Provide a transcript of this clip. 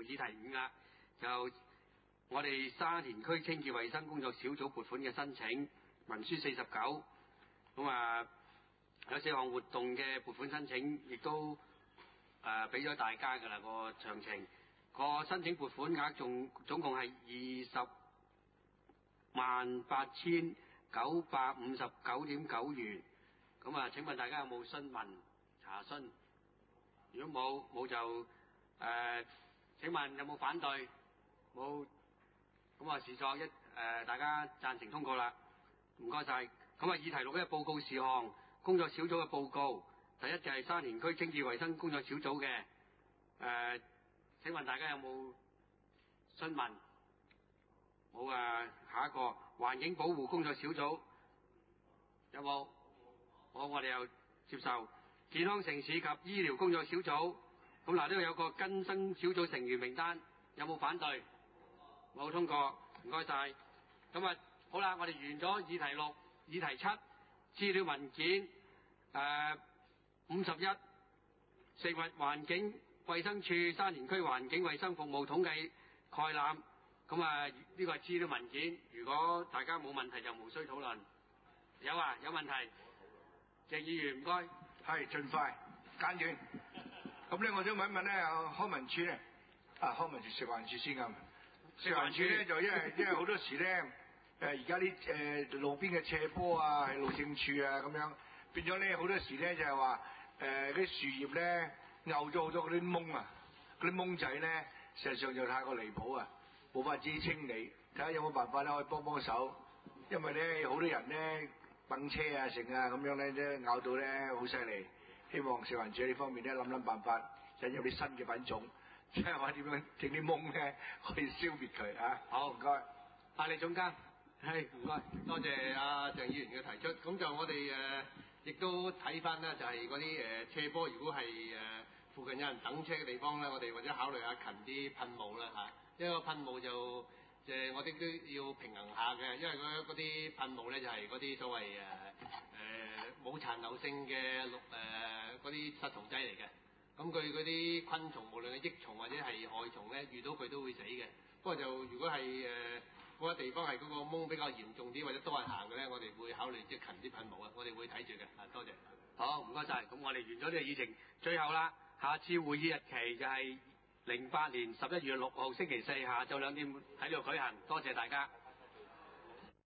議題5啦，就我哋沙田區清潔衛生工作小組撥款嘅申請，文書49，咁啊有4項活動嘅撥款申請，亦都俾咗大家㗎啦個詳情。個申請撥款額總共係208959.9元。咁啊，請問大家有冇詢問查詢？如果冇就請問有冇反對？冇。咁啊，視作大家贊成通過啦。唔該晒。咁啊，議題6嘅報告事項，工作小組嘅報告。第一就係沙田區清潔衛生工作小組嘅。請問大家有冇詢問？冇啊。下一個環境保護工作小組有冇？好，我哋又接受。健康城市及醫療工作小組，咁嗱，呢度有個更新小組成員名單，有冇反對？冇通過，唔該晒。咁啊，好啦，我哋完咗議題6，議題7，資料文件51，食物環境衛生署沙田區環境衛生服務統計概覽。咁啊，呢個係資料文件，如果大家冇問題就無需討論。有啊，有問題。鄭議員唔該。 係，盡快簡短。咁咧，我想問一問咧，康文署咧，康文署食環署先啱。食環署咧就因為好多時咧，而家啲路邊嘅斜坡啊，係路政署啊咁樣，變咗咧好多時咧就係話啲樹葉咧拗咗好多嗰啲掹啊，嗰啲掹仔咧，事實上就太過離譜啊，冇法子清理。睇下有冇辦法咧可以幫手，因為咧好多人咧蹦車啊成啊咁樣咧都拗到咧好犀利。希望食環署呢方面咧諗辦法，引入啲新嘅品種。即係話點樣整啲懵咧，可以消滅佢啊！好，唔該。 李總監， 係唔該，多謝阿鄭議員嘅提出。咁就我哋亦都睇翻咧，就係嗰啲斜坡，如果係附近有人等車嘅地方咧，我哋或者考慮下近啲噴霧啦嚇。因為個噴霧就我哋都要平衡下嘅，因為嗰啲噴霧咧就係嗰啲所謂冇殘留性嘅嗰啲殺蟲劑嚟嘅。咁佢嗰啲昆蟲，無論係益蟲或者係害蟲咧，遇到佢都會死嘅。不過就如果係嗰個地方係嗰個蚊比較嚴重啲或者多人行嘅咧，我哋會考慮即係近啲噴霧啊，我哋會睇住嘅。多謝。 好，唔該晒。咁我哋完咗呢個議程，最後啦，下次會議日期就係08年11月6號星期4下晝2點喺呢度舉行。多謝大家。